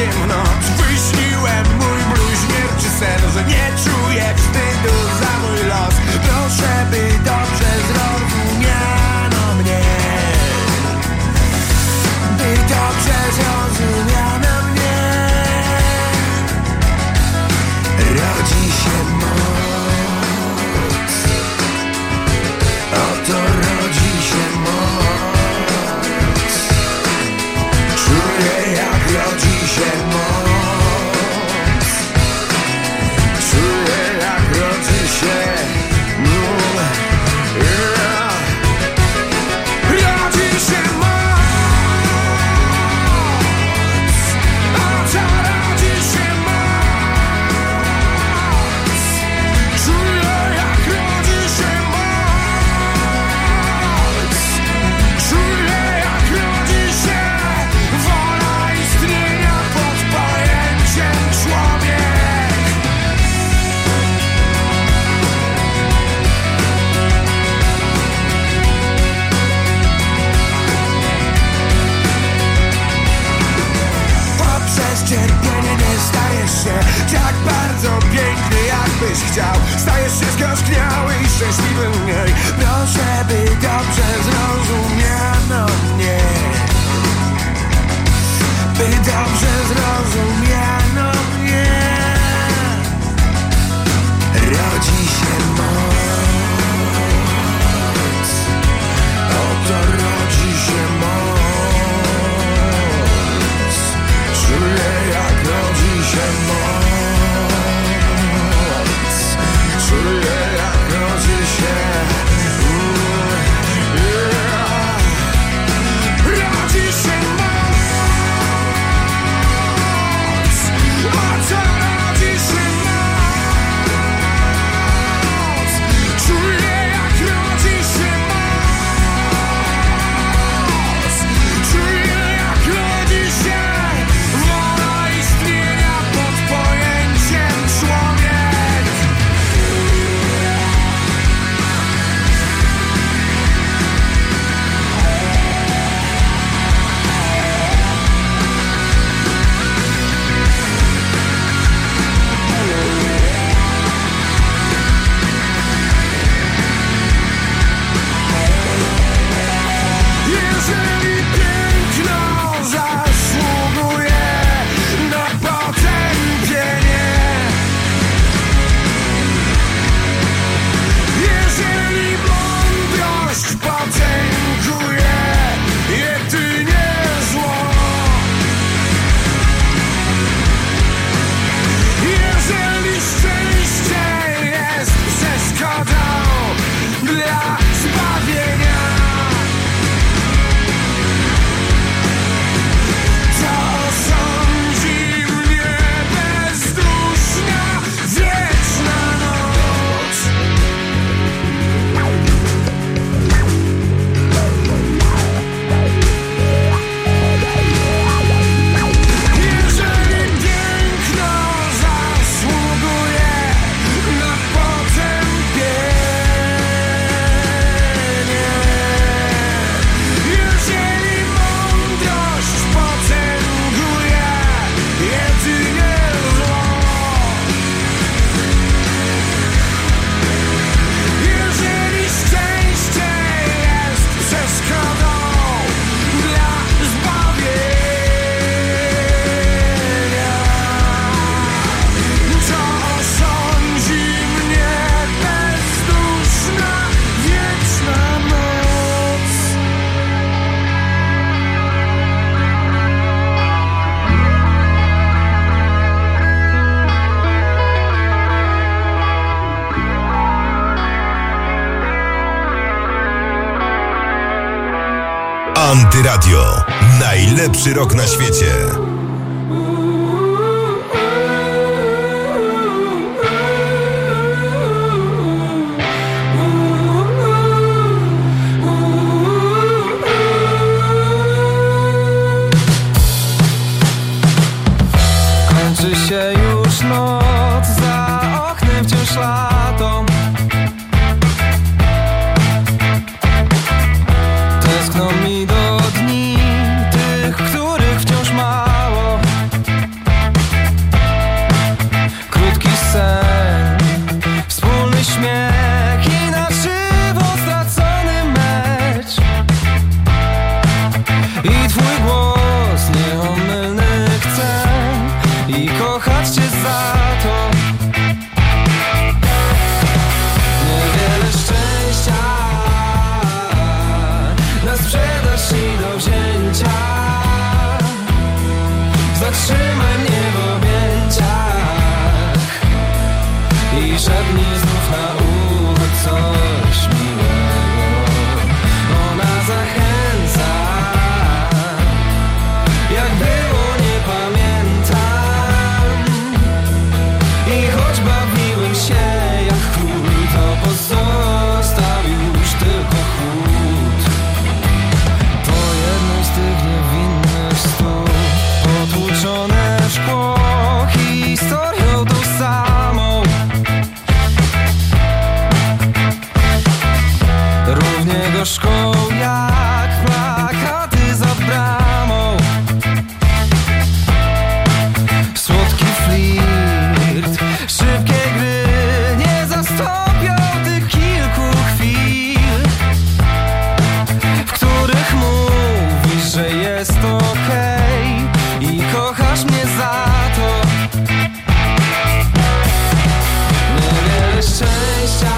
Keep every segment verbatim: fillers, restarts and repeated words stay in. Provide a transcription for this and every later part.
się w noc. Wyśniłem mój bluźnierczy sen, że nie czuję wstydu za mój los. Proszę, by dobrze zrozumiano mnie, by dobrze zrozumiano mnie. Rodzi się moc, oto rodzi się moc. Czuję, jak rodzi się moc. Czuję, jak rodzi się moc. Yeah. Rodzi się moc, oto rodzi się moc. Czuję, jak rodzi się moc. Czuję, jak rodzi się wola istnienia pod pojęciem człowiek. Poprzez cierpienie nie stajesz się tak bardzo piękny, jakbyś chciał. Stajesz się skostniały i szczęśliwy mniej. Proszę, by dobrze zrozumiano mnie, by dobrze zrozumiano mnie. Rodzi się moc, oto rodzi się moc. Czuję, jak rodzi się moc. Czuję, jak rodzi się mm, yeah. Rodzi się moc, oto rodzi się moc. Czuję, jak rodzi się moc. Czuję, jak rodzi się wola istnienia pod pojęciem człowiek. Jeżeli piękno zasługuje na potępienie, jeżeli mądrość potęguje jedynie zło, jeżeli szczęście jest przeszkodą dla zbawienia, to osądzi mnie bezduszna, wieczna noc. Jeżeli piękno zasługuje na potępienie, jeżeli mądrość potęguje jedynie zło, jeżeli szczęście jest przeszkodą dla zbawienia, to osądzi mnie bezduszna, wieczna moc. Antyradio. Najlepszy rok na świecie. Kończy się już noc, za oknem wciąż lato. Tęskno mi do dni, tych, których wciąż mało. i kochać cię za to. Niewiele szczęścia na sprzedaż i do wzięcia. Zatrzymaj mnie w objęciach i szepnij znów na ucho coś miłego. Ona zachęca, jak było nie pamiętam. I choć bawiłem się jak król, to pozostał już tylko chłód. Po jednym z tych niewinnych stóp potłuczone szkło, historią tą samą. Równie gorzką jak plakaty za bramą. Słodki flirt, szybkie gry nie zastąpią tych kilku chwil, w których mówisz, że jest okej i kochasz mnie za to. Niewiele szczęścia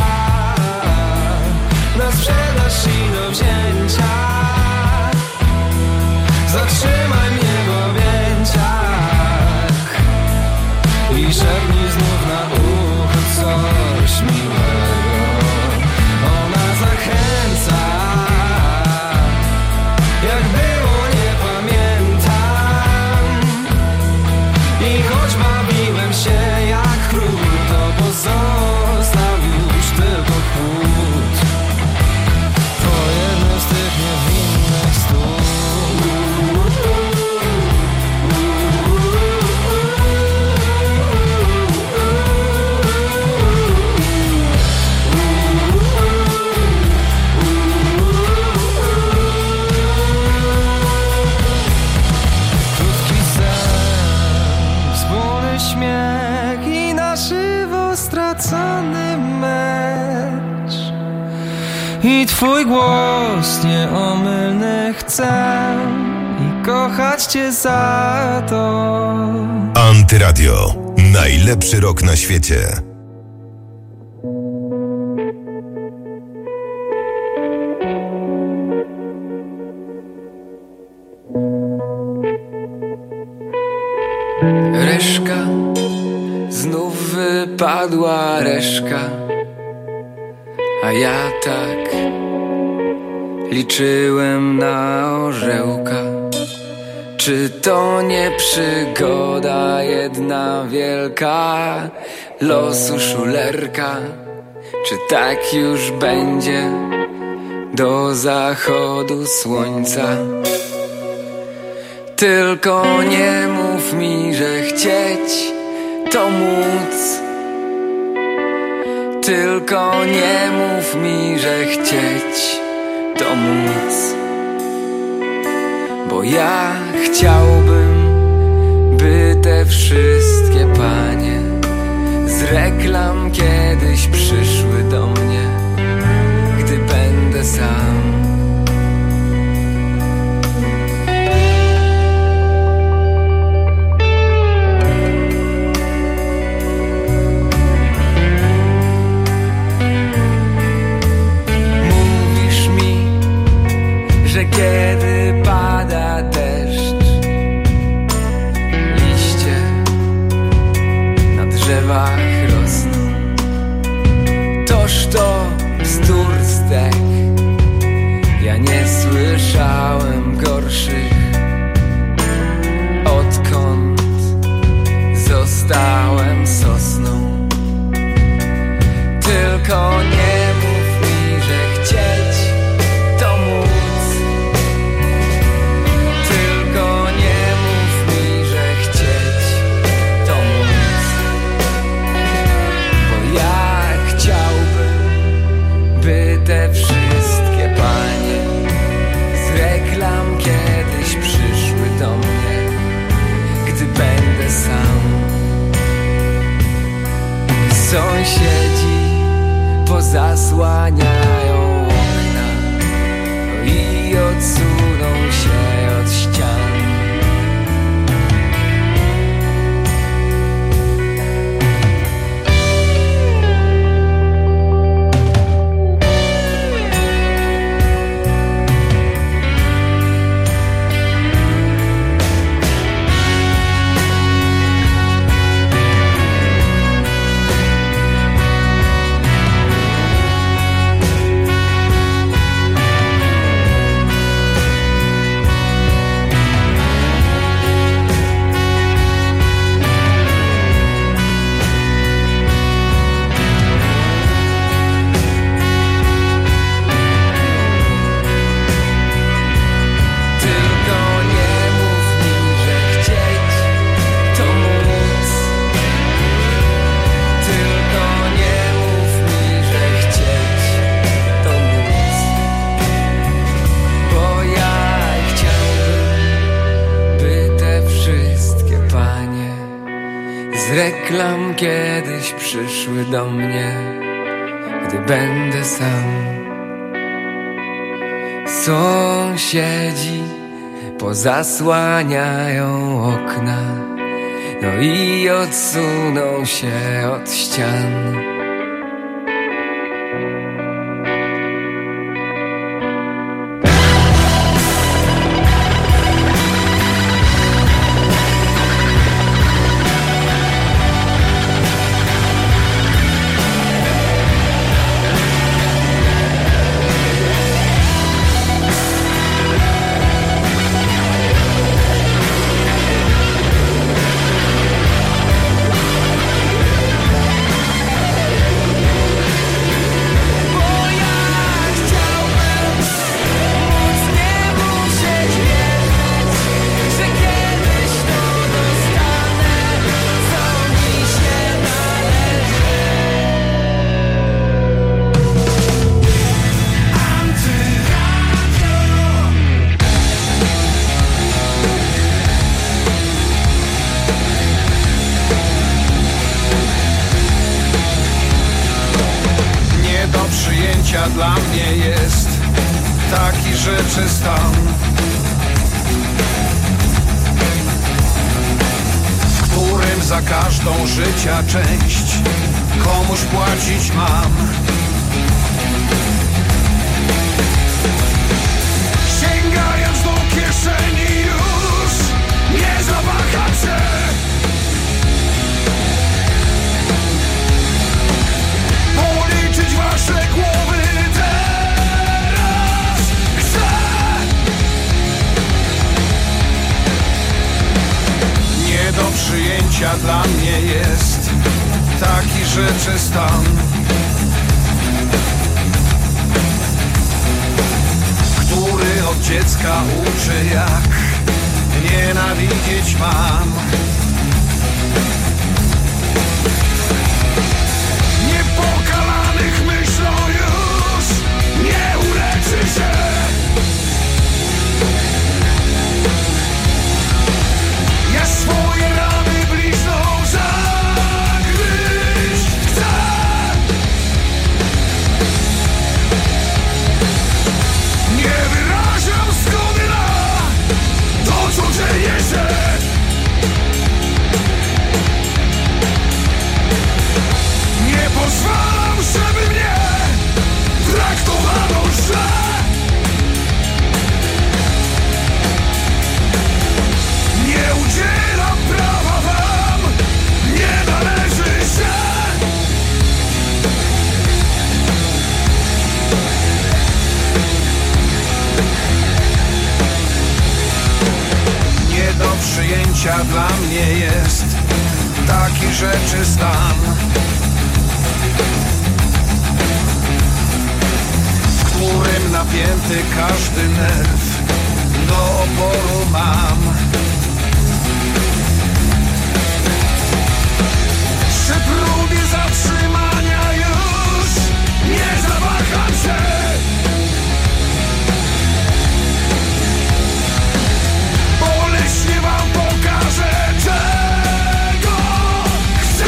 na sprzedaż i do wzięcia. Zatrzymaj mnie w objęciach i szepnij znów na ucho coś miłego. Ona zachęca, jak było nie pamiętam. I choć bawiłem się jak król, to pozostał już tylko chłód. Po jednym z tych niewinnych stóp. Krótki sen, wspólny śmiech i na żywo stracony mecz. I twój głos nieomylny chcę i kochać cię za to. Antyradio. Najlepszy rok na świecie. Reszka, znów wypadła reszka, a ja tak liczyłem na orzełka. Czy to nie przygoda jedna wielka losu szulerka? Czy tak już będzie do zachodu słońca? Tylko nie mów mi, że chcieć to móc. Tylko nie mów mi, że chcieć to móc. Bo ja chciałbym, by te wszystkie panie z reklam kiedyś przyszły do mnie, gdy będę sam. Że kiedy pada deszcz, liście na drzewach rosną. Toż to bzdurstek, ja nie słyszałem gorszych, odkąd zostałem sosną. Tylko nie mów mi, że chcieć to móc. Te wszystkie panie z reklam kiedyś przyszły do mnie, gdy będę sam. Sąsiedzi pozasłaniają okna i odsuną się od ścian. z reklam kiedyś przyszły do mnie, gdy będę sam. Sąsiedzi pozasłaniają okna, no i odsuną się od ścian. Dla mnie jest taki rzeczy stan, w którym za każdą życia część komuś płacić mam. Sięgając do kieszeni już nie zawaham się, policzyć wasze głowy. Do przyjęcia dla mnie jest taki rzeczy stan, który od dziecka uczy, jak nienawidzieć mam. Niepokalanych myślą już nie uleczy się. Ja swoje rany blizną zagryźć chcę. Nie wyrażam zgody na to, co dzieje się. Nie pozwalam, żeby mnie traktowano źle. Nie udzielam prawa wam, nie należy się. Nie do przyjęcia dla mnie jest taki rzeczy stan, w którym napięty każdy nerw do oporu mam. Przy próbie zatrzymania już nie zawaham się. Boleśnie wam pokażę, czego chcę.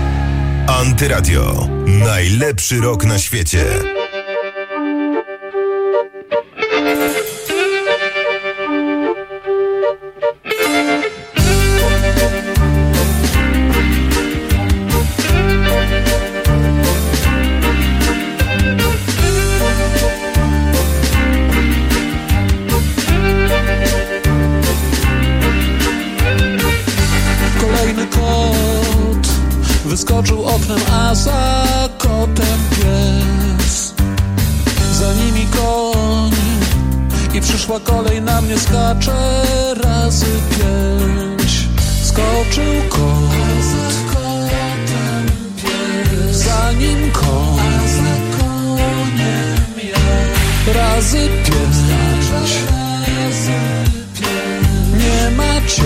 Antyradio. Najlepszy rok na świecie. Przyszła kolej, na mnie skacze razy pięć. Skoczył kot, za nim koń, razy pięć. Nie ma cię.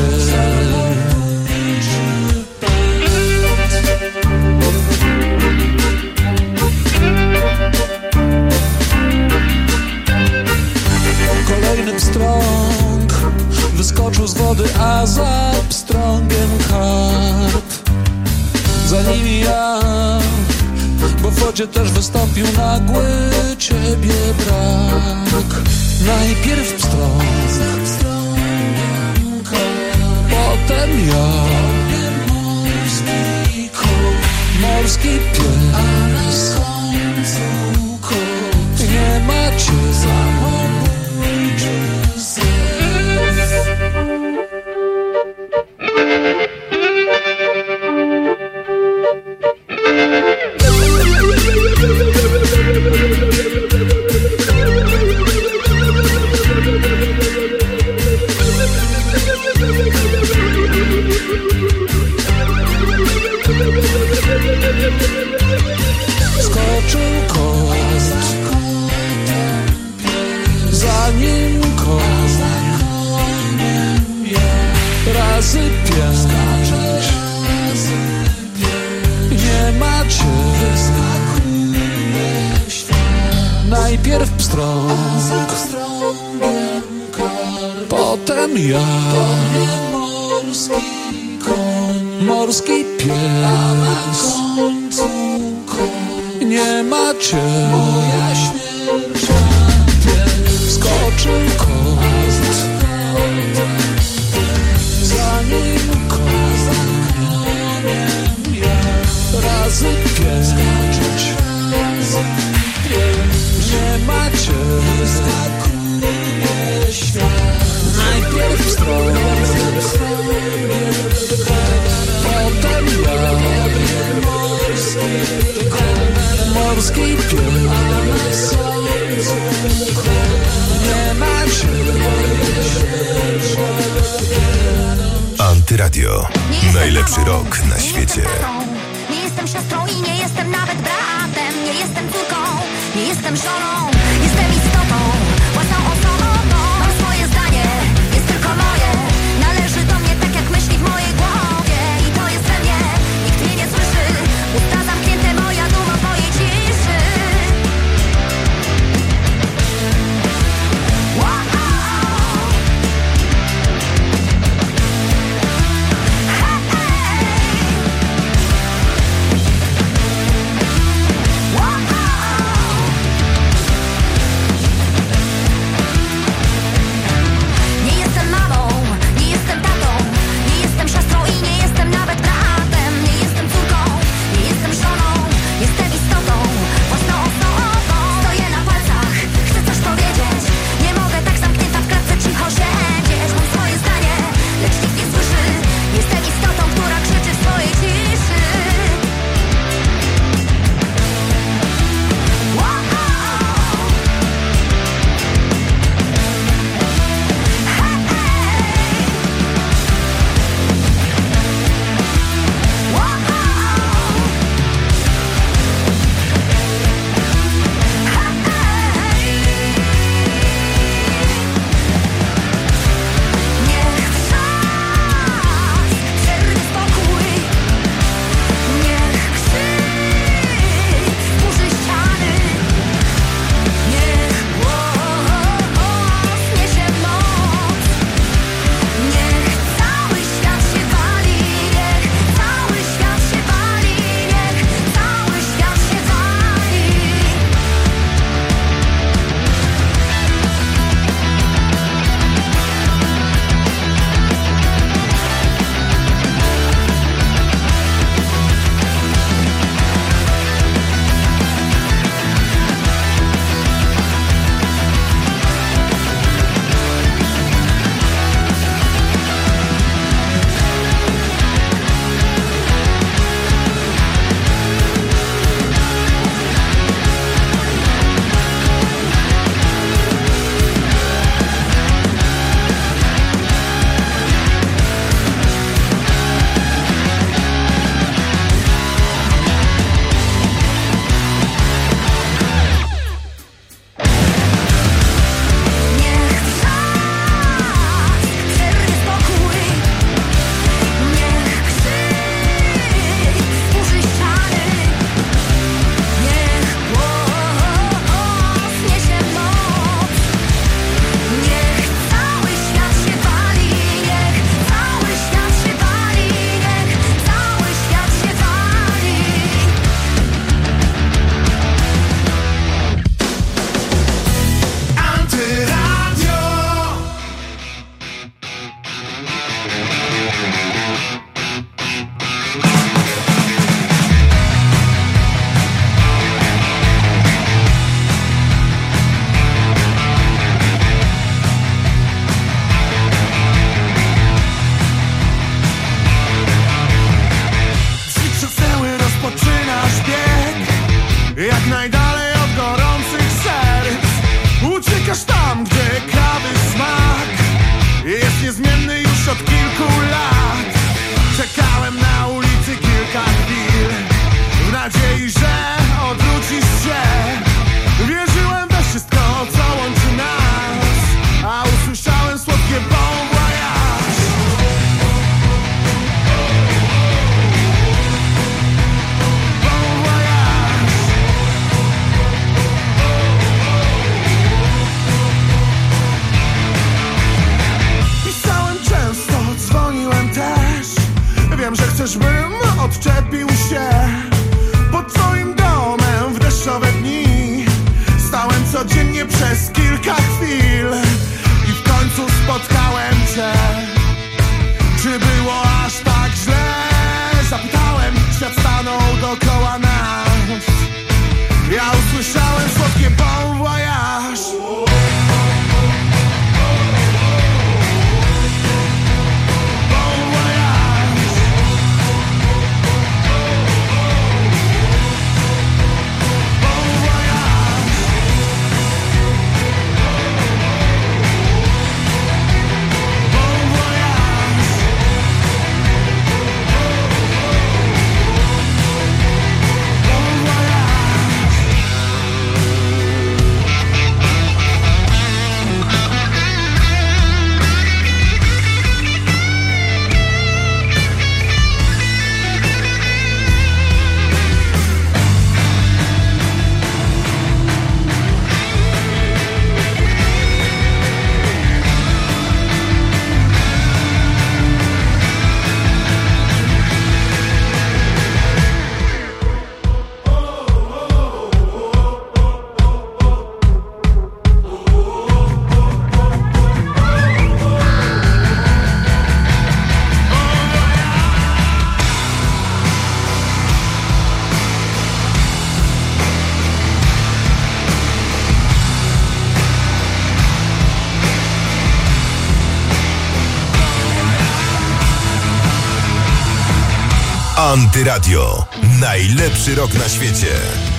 Kolejny pstrąg wyskoczył z wody, a za pstrągiem karp. Za nimi ja, bo w wodzie też wystąpił nagły ciebie brak. Najpierw pstrąg, potem ja, morski pies, nie ma cię. Skoczył kot, za nim koń, razy pięć. Nie ma cię. Najpierw pstrąg, potem ja, morski pies, nie ma cię. Skoczył kot, za nim koń, razy pięć. Nie ma cię. Najpierw pstrąg, potem ja, morski pies, nie ma cię. Antyradio. Najlepszy rok na świecie. Nie jestem siostrą i nie jestem nawet bratem. Nie jestem córką, nie jestem żoną. Jestem istotą, własną osobą. Mam swoje zdanie, jest tylko moje. Należy do mnie tak jak myśli w mojej głowie. I to jest we mnie, nikt mnie nie słyszy. Usta zamknięte, moja duma w mojej ciszy. Wow. Antyradio. Najlepszy rok na świecie.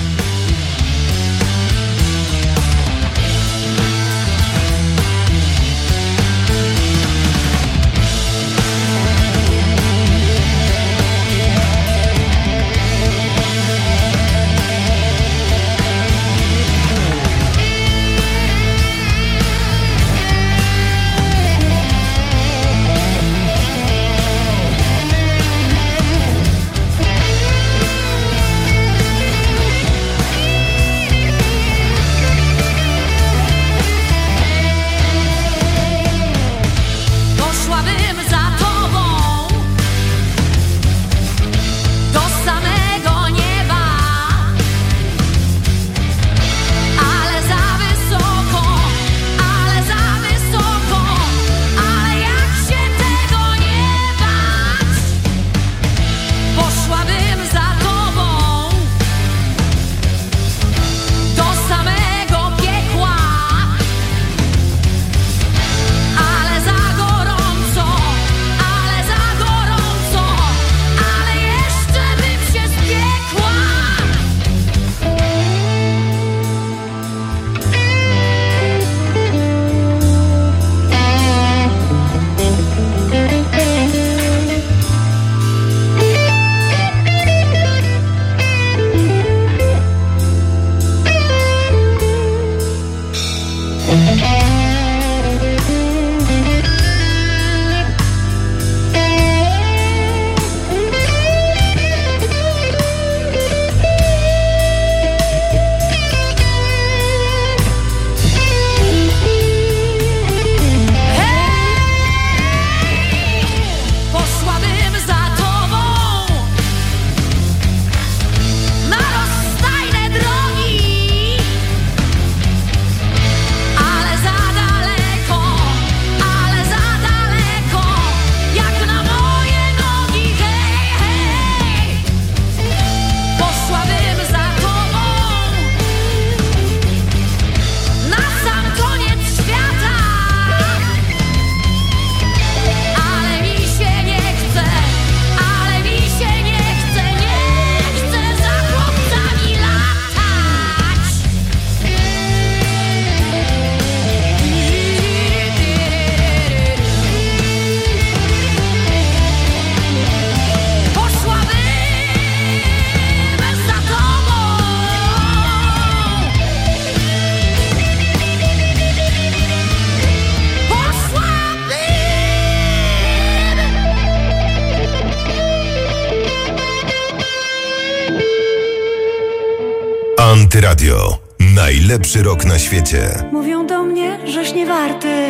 Antyradio. Najlepszy rok na świecie. Mówią do mnie, żeś nie warty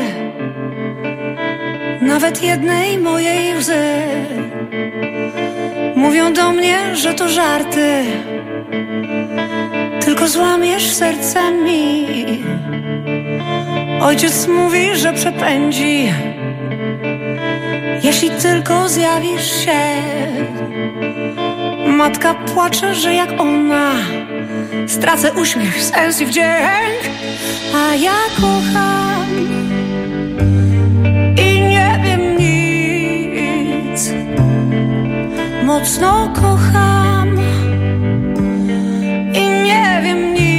nawet jednej mojej łzy. Mówią do mnie, że to żarty, tylko złamiesz serce mi. Ojciec mówi, że przepędzi, jeśli tylko zjawisz się. Matka płacze, że jak ona stracę uśmiech, sens i wdzięk. A ja kocham i nie wiem nic. Mocno kocham i nie wiem nic.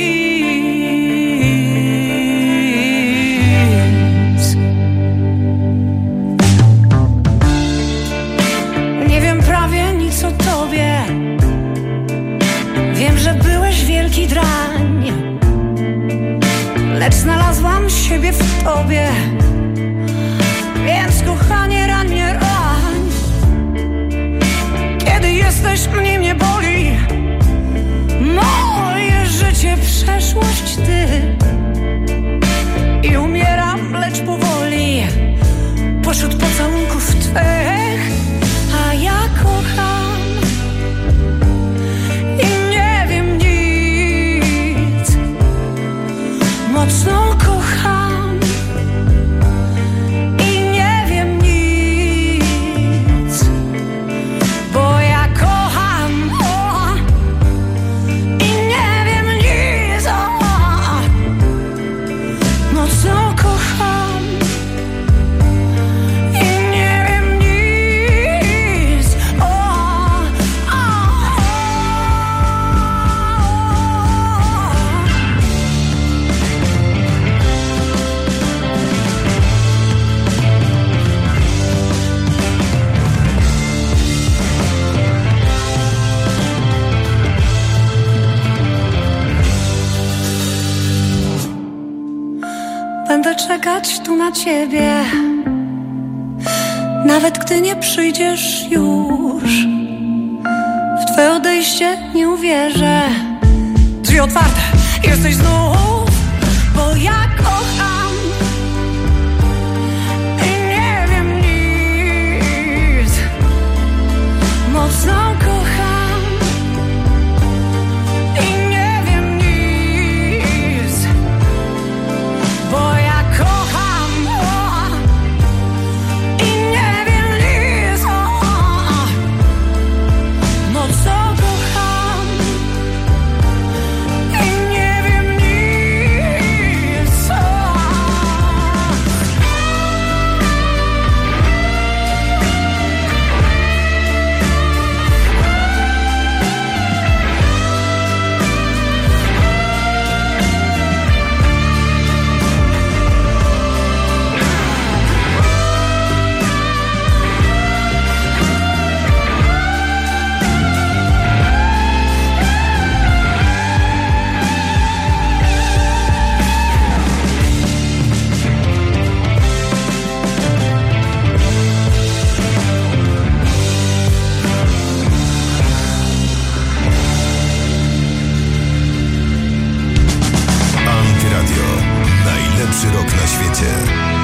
Nie wiem prawie nic o tobie. Wiem, że byłeś wielki drań, lecz znalazłam siebie w tobie. Więc kochanie, rań mnie, rań. Kiedy jesteś, mnie nie boli. Moje życie, przeszłość ty. I umieram, lecz powoli, pośród pocałunków twych. A ja kocham mocno kocham i nie wiem nic, bo ja kocham o, i nie wiem nic, o, mocno kocham i nie wiem nic, o, Będę czekać tu na ciebie, nawet gdy nie przyjdziesz już. W twoje odejście nie uwierzę. Drzwi otwarte, jesteś znów, bo ja kocham i nie wiem nic. Mocno kocham i nie wiem nic, bo ja kocham o, i nie wiem nic. O, o, mocno kocham i nie wiem nic. O. Antyradio. Najlepszy rok na świecie.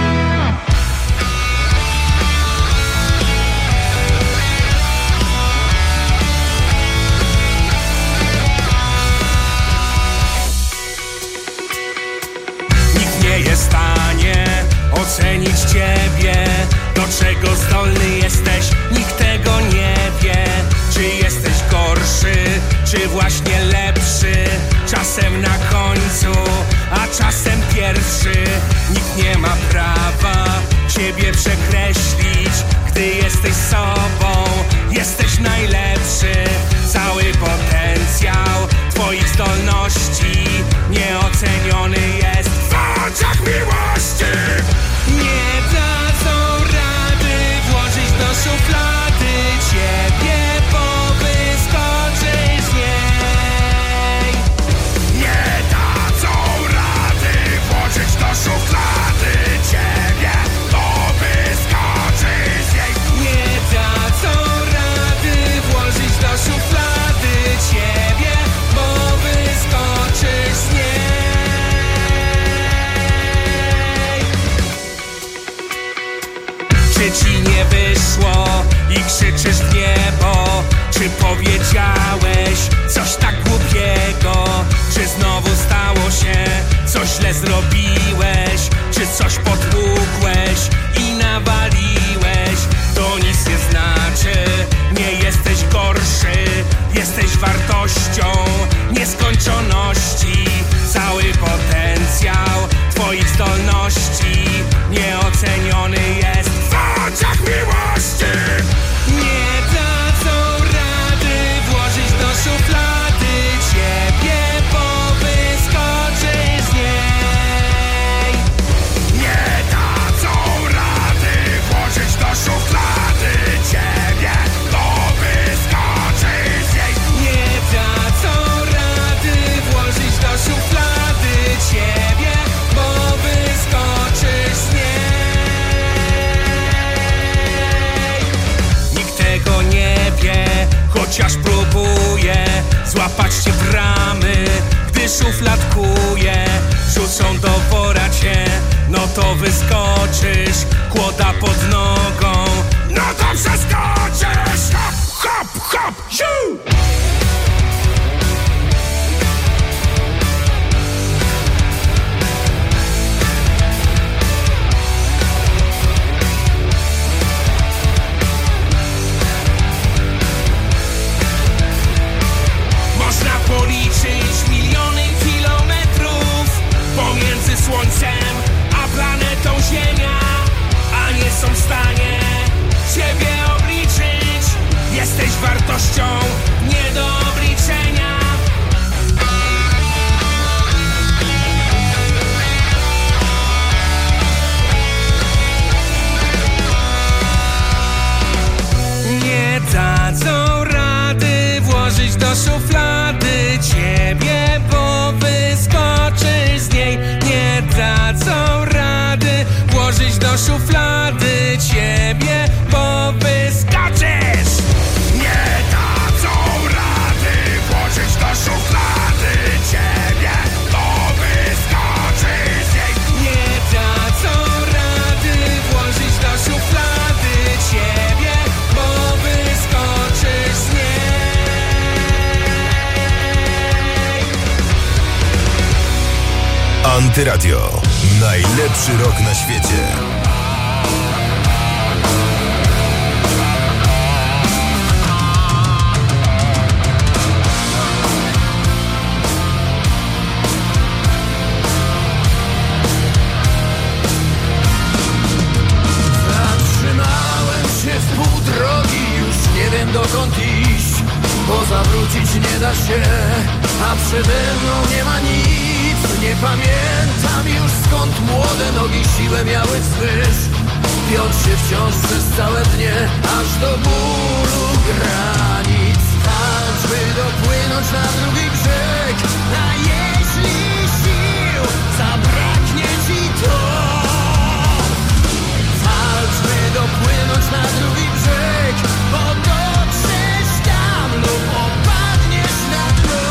Nikt nie jest w stanie ocenić ciebie, do czego zdolny jesteś, nikt tego nie wie. Czy jesteś gorszy, czy właśnie lepszy, czasem na końcu, a czasem pierwszy. Nikt nie ma prawa ciebie przekreślić, gdy jesteś sobą, jesteś najlepszy. Cały potencjał twoich zdolności nieoceniony jest w oczach miłości. Nie dadzą rady włożyć do szuflady ciebie, bo wyskoczysz z niej. Nie dadzą rady włożyć do szuflady ciebie, bo wyskoczysz z niej. Nie dadzą rady włożyć do szuflady ciebie, bo wyskoczysz z niej. Czy ci nie wyszło i krzyczysz w niebo? Czy powiedziałeś coś tak głupiego? Czy znowu stało się coś źle zrobiłeś? Czy coś potłukłeś i nawaliłeś? To nic nie znaczy, nie jesteś gorszy, jesteś wartością nieskończoności. Cały potencjał twoich zdolności nieoceniony jest w oczach miłości. Nie dadzą rady włożyć do szuflady ciebie, bo wyskoczysz z niej. Nie dadzą rady włożyć do szuflady ciebie, bo wyskoczysz z niej. Nie dadzą rady włożyć do szuflady ciebie, bo wyskoczysz z niej. Nikt tego nie wie, chociaż próbuje złapać cię w ramy, gdy szufladkuje. Rzucą do wora cię, no to wyskoczysz. Kłoda pod nogą, no to przeskoczysz. Hop, hop, hop, ziu! Można policzyć miliony kilometrów pomiędzy Słońcem a planetą Ziemia, a nie są w stanie ciebie obliczyć. Jesteś wartością nie do obliczenia. Nie dadzą rady włożyć do szuflady ciebie, bo wyskoczysz z niej. Nie dadzą rady Antyradio. Najlepszy rok na świecie. Zatrzymałem się w pół drogi, już nie wiem dokąd iść, bo zawrócić nie da się, a przede mną nie ma nic. Nie pamiętam już skąd młode nogi siłę miały wzwyż, piąć się wciąż przez całe dnie, aż do bólu granic. Walcz, by dopłynąć na drugi brzeg, a jeśli sił zabraknie ci to, walcz, by dopłynąć na drugi brzeg, bo dotrzesz tam lub opadniesz na dno.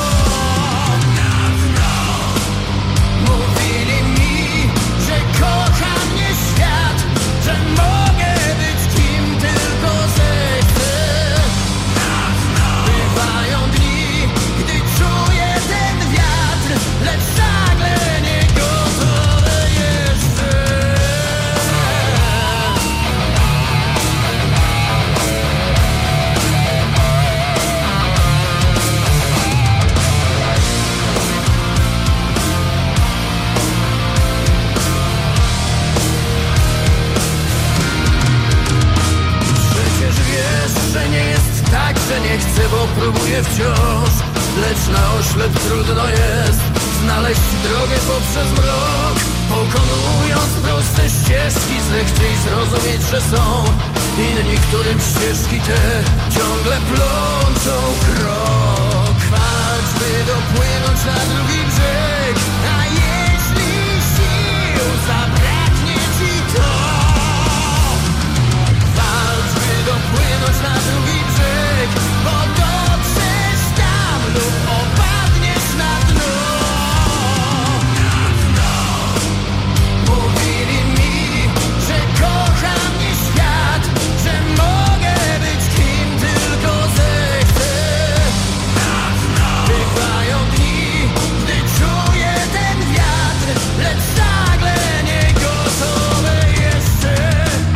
Mówili mi, że kocha mnie świat, że mogę być kim tylko zechcę. Bywają dni, gdy czuję ten wiatr, lecz nagle nie gotowe jeszcze. Przecież wiesz, że nie jest tak, że nie chcę, bo próbuję wciąż, lecz na oślep trudno jest znaleźć drogę poprzez mrok. Pokonując proste ścieżki, zechciej zrozumieć, że są inni, którym ścieżki te ciągle plączą krok. Walcz, by dopłynąć na drugi brzeg, a jeśli sił zabraknie ci to, walcz, by dopłynąć na drugi brzeg, bo dotrzesz tam lub opadniesz na dno. Mówili mi, że kocha mnie świat, że mogę być kim tylko zechcę. Bywają dni, gdy czuję ten wiatr, lecz nagle nie gotowe jeszcze.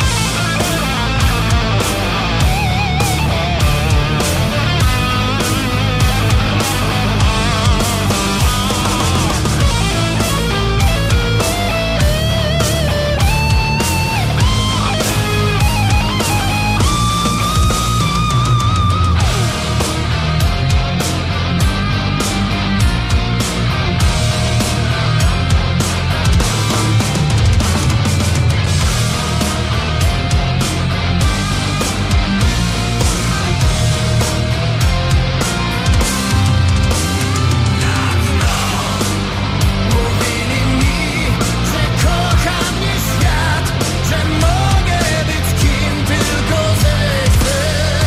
Mówili mi, że kocha mnie świat, że mogę być kim tylko zechcę.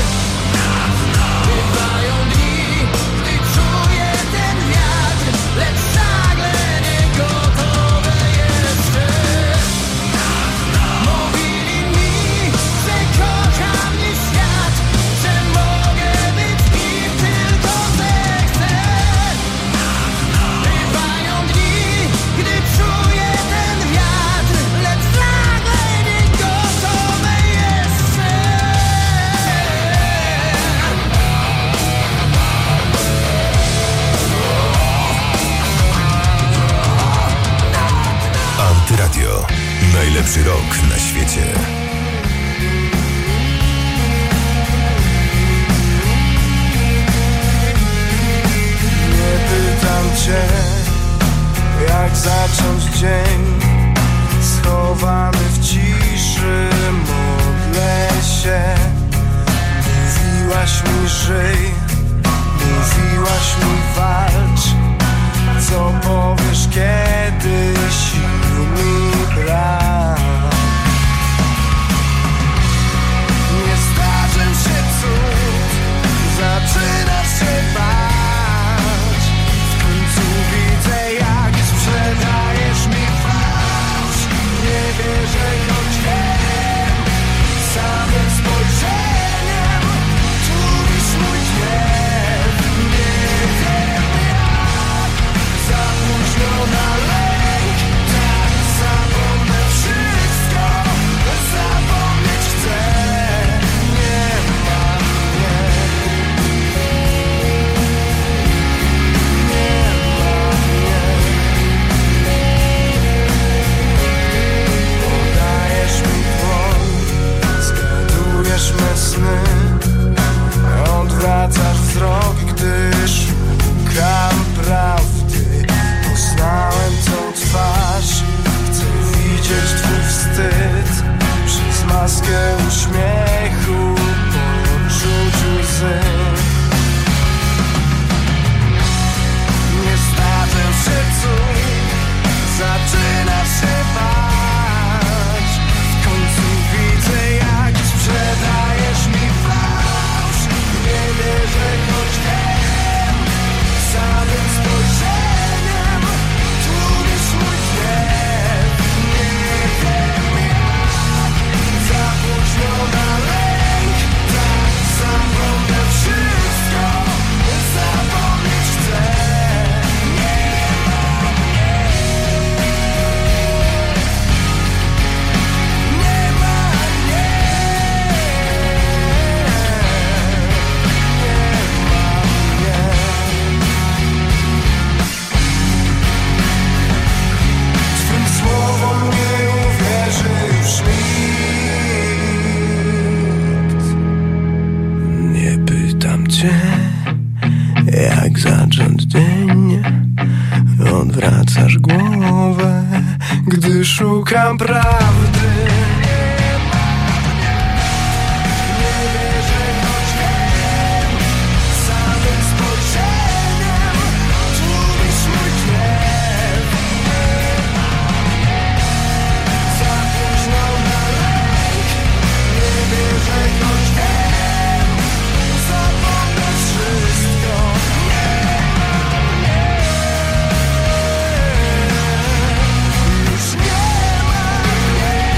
Bywają dni, gdy czuję ten wiatr, lecz nagle nie gotowe jeszcze. Mówili mi, że kocha mnie świat, że mogę być kim tylko zechcę. Bywają dni, gdy czuję ten wiatr, lecz nagle nie gotowe jeszcze. Antyradio. Najlepszy rok na świecie. Nie pytam cię, jak zacząć dzień. Schowany w ciszy, modlę się. Mówiłaś mi żyj, mówiłaś mi walcz. Co powiesz, kiedy sił mi brak? Nie zdarzył się cud, zaczynasz się bać. W końcu widzę, jak sprzedajesz mi fałsz. Nie wierzę, choć wiem, samym spojrzeniem tulisz mój gniew. Nie wiem, jak za późno naleję. nowe, gdy szukam prawdy. Już nie ma mnie.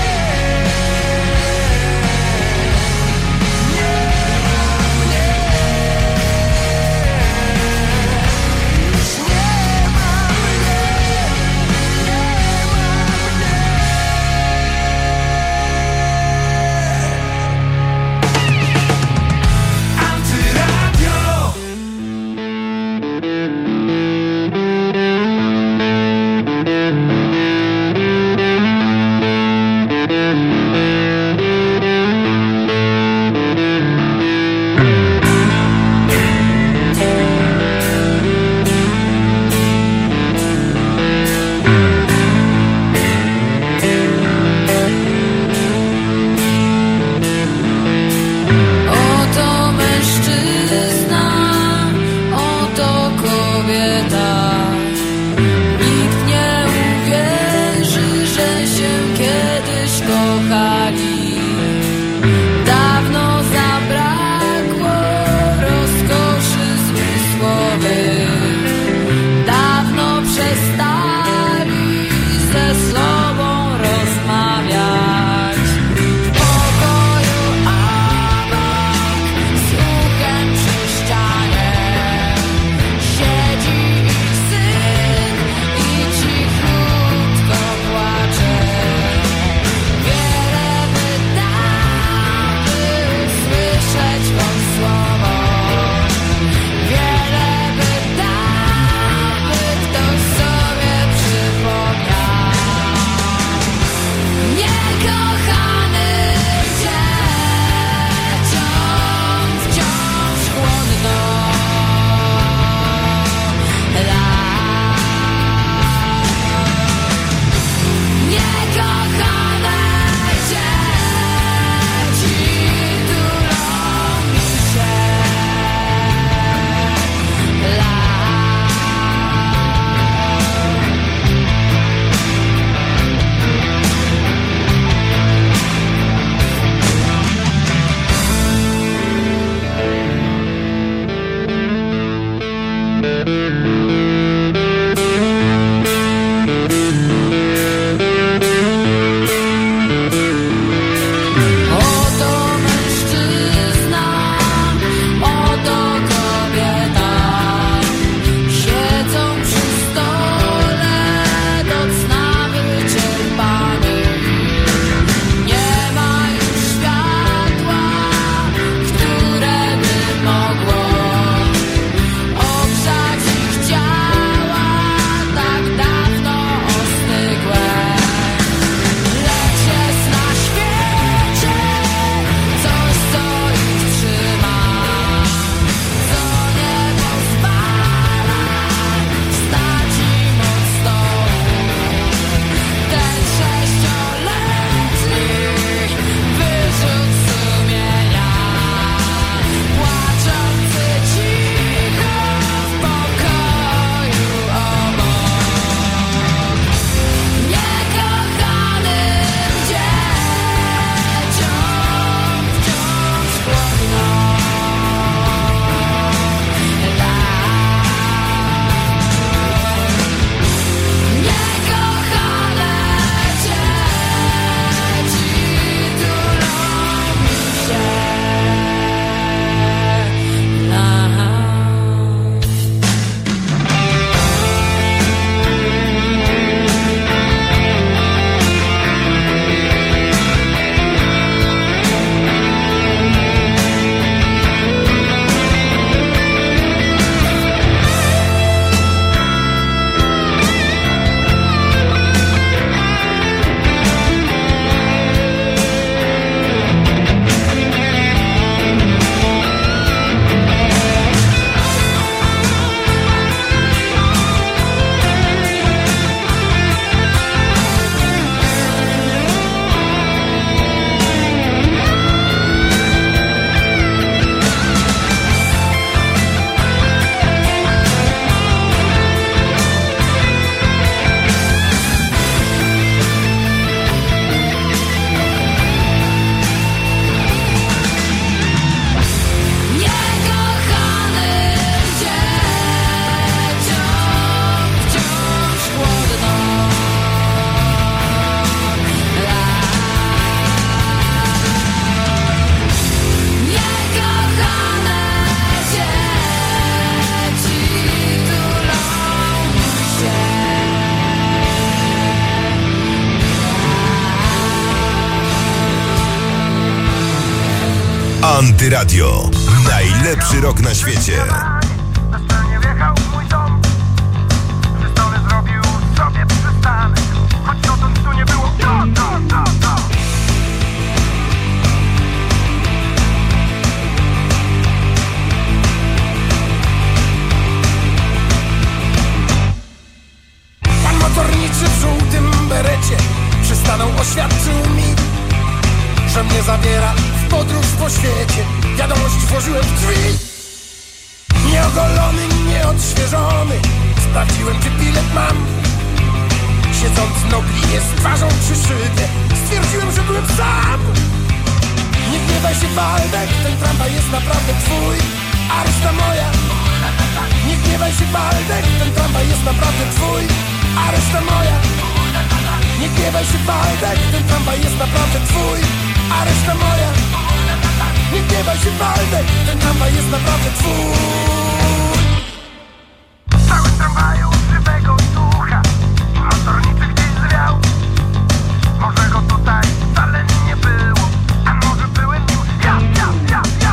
Antyradio. Najlepszy rok na świecie. Bezczelnie wjechał w mój dom. Przy stole zrobił sobie przystanek. Choć dotąd tu nie było to, to, to, to. Pan motorniczy w żółtym berecie przystanął, oświadczył mi, że mnie zabiera w podróż po świecie. Wiadomość włożyłem w drzwi. Nieogolony, nieodświeżony, sprawdziłem, czy bilet mam. Siedząc noglinie z twarzą przy szybie, stwierdziłem, że byłem sam. Nie gniewaj się, Waldek, ten tramwaj jest naprawdę twój, a reszta moja. Nie gniewaj się, Waldek, ten tramwaj jest naprawdę twój, a reszta moja. Nie gniewaj się, Waldek, ten tramwaj jest naprawdę twój, a reszta moja. Nie gniewaj się, Waldek, ten tramwaj jest naprawdę twój. W całym tramwaju żywego ducha, motorniczy gdzieś zwiał. Może go tutaj wcale nie było, a może byłem nim ja, ja, ja, ja.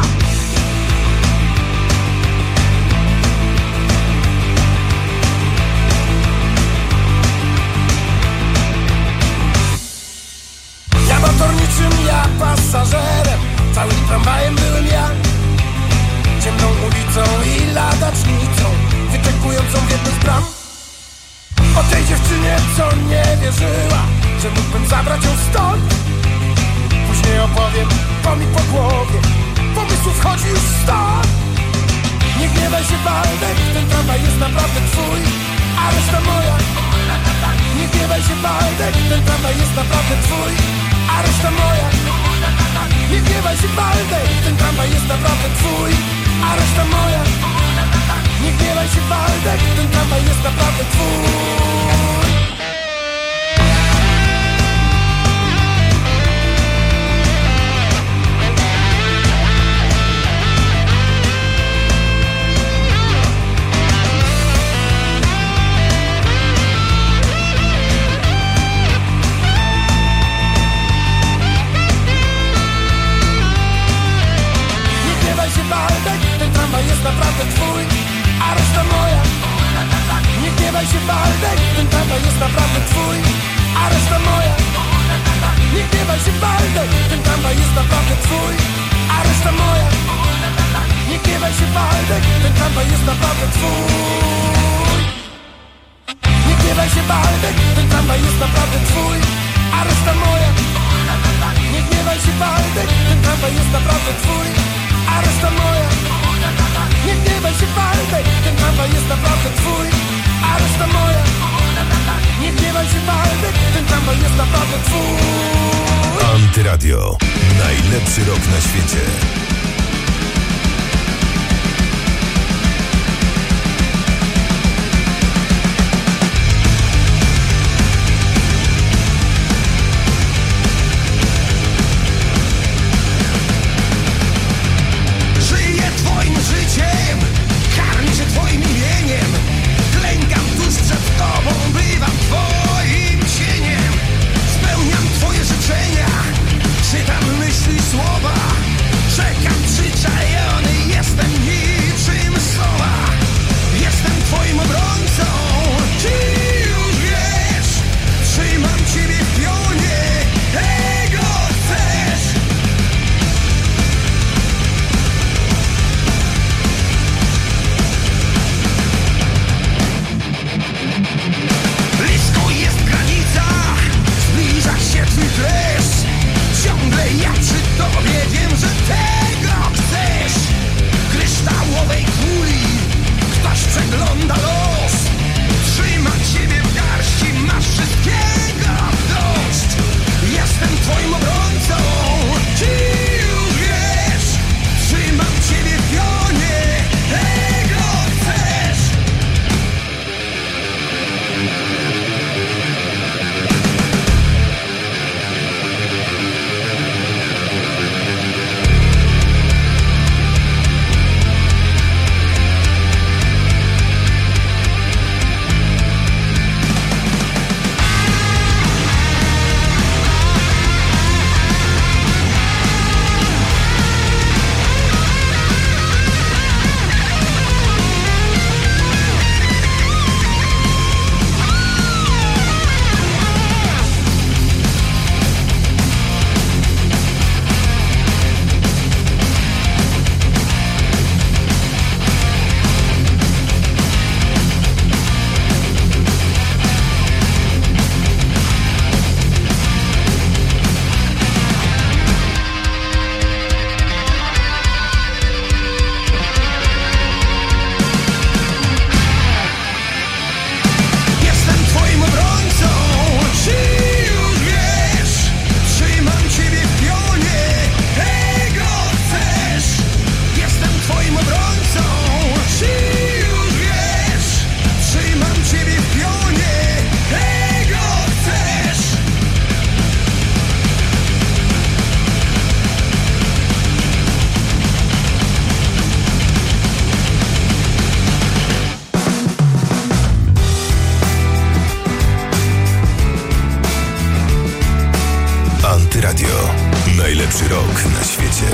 Ja motorniczym, ja pasażerem, całym tramwajem byłem ja. Ciemną ulicą i ladacznicą, wyczekującą w jednym z bram. O tej dziewczynie, co nie wierzyła, że mógłbym zabrać ją stąd. Później opowiem, po mi po głowie, pomysł wchodzi już stąd. Nie gniewaj się, Waldek, ten tramwaj jest naprawdę twój, a reszta moja. Nie gniewaj się, Waldek, ten tramwaj jest naprawdę twój, a reszta moja. Nie gniewaj się, Waldek, ten tramwaj jest naprawdę twój, a reszta moja. Nie gniewaj się, Waldek, ten tramwaj jest naprawdę twój. Waldek, ten tramwaj jest naprawdę twój, a reszta moja. Nie gniewaj się, Waldek, ten tramwaj jest naprawdę twój, a reszta moja. Nie gniewaj się, Waldek, ten tramwaj jest naprawdę twój, a reszta moja. Nie gniewaj się, Waldek, ten tramwaj jest naprawdę twój. Nie gniewaj się, Waldek, ten tramwaj jest naprawdę twój, a reszta moja. Nie gniewaj się, Waldek, ten tramwaj jest naprawdę twój, a reszta moja. Nie gniewaj się, Waldek, ten tramwaj jest naprawdę twój, a reszta moja. Nie gniewaj się, Waldek, ten tramwaj jest naprawdę twój. Antyradio. Najlepszy rok na świecie. Karmię się twoim imieniem, klękam tuż przed tobą, bywam twoim cieniem. Spełniam twoje życzenia, czytam myśli, słowa, czekam Elity Radio. Najlepszy rok na świecie.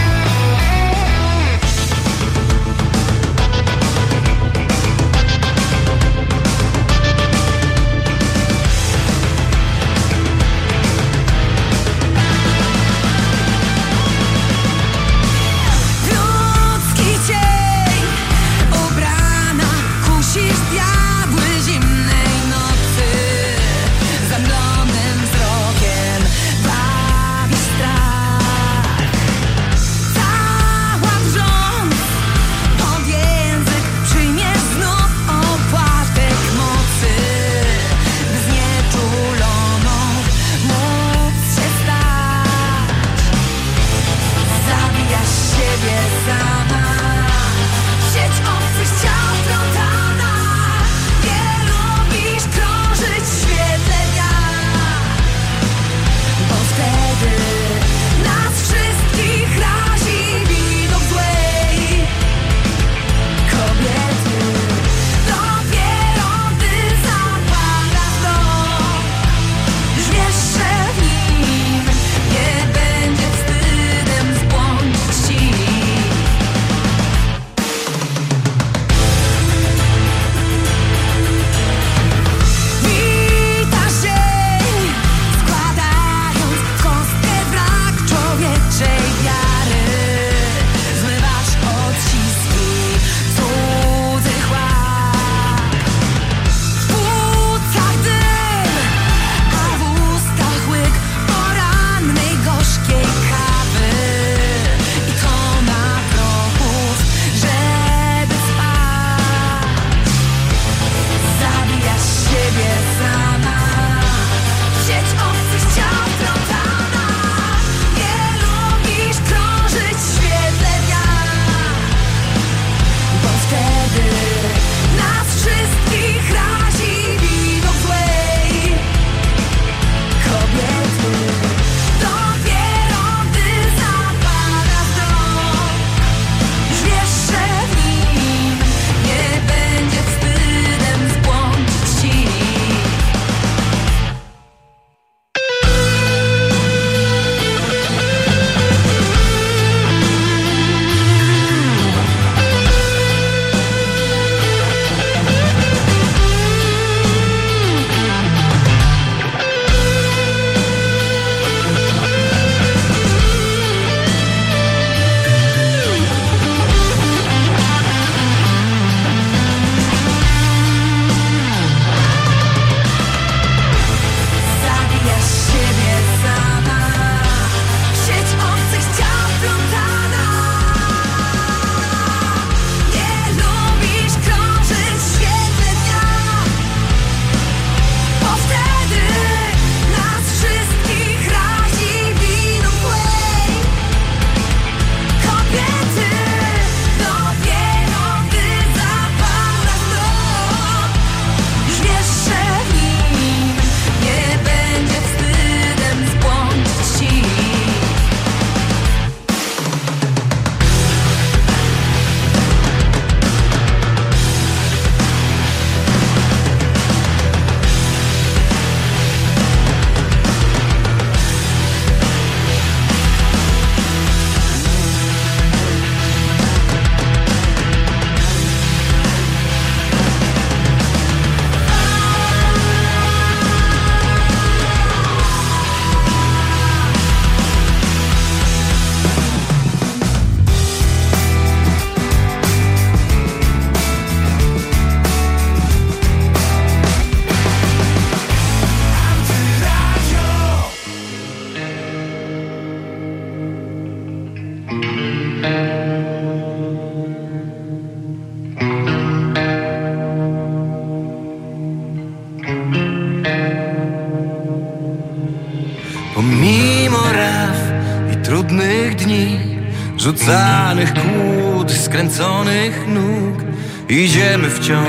trudnych dni, rzucanych kłód, skręconych nóg. Idziemy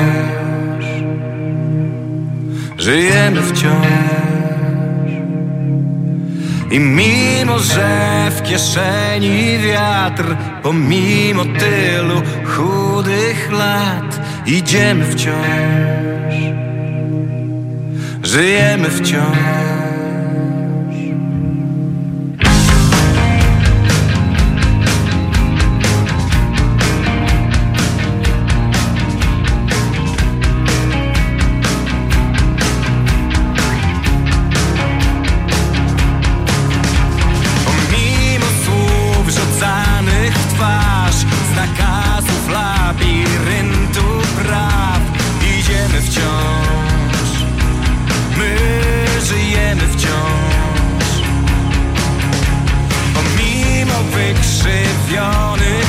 wciąż, żyjemy wciąż. I mimo, że w kieszeni wiatr, pomimo tylu chudych lat, idziemy wciąż, żyjemy wciąż. zagubiony.